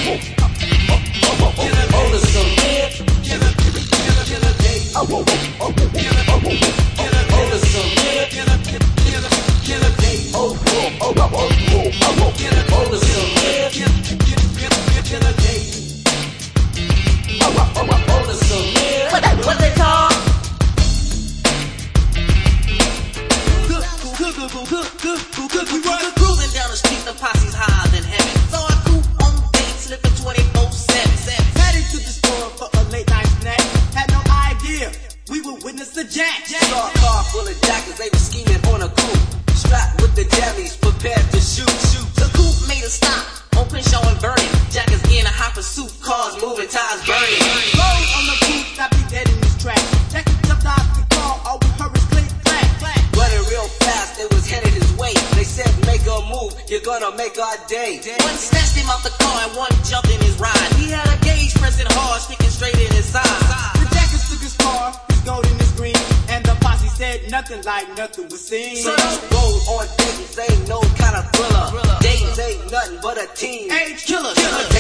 Cruising down the street, the posse's higher than heaven. Saw a coupe on date, slipping 24/7. Headed to the store for a late night snack. Had no idea we would witness the jack. Saw a car full of jackers, they were scheming on a coupe. Strapped with the jammies, prepared to shoot. The coupe made a stop on Crenshaw and Vernon. Jackers in a hot pursuit, cars moving, tires burning. Roll on the coupe, stop me dead in this track. Jackie jumped out the car, all we heard was click, clack, clack. Running real fast, it was headed his way. They said make a move, you're gonna make our day. One snatched him out the car and one jumped in his ride. He had a gauge pressing hard, sticking straight in his side. The jackers took his car, his gold and his green, and the posse said nothing like nothing was seen. So don't roll on Dayton's, ain't no kind of thriller. Dayton's ain't nothing but a team. Age killer.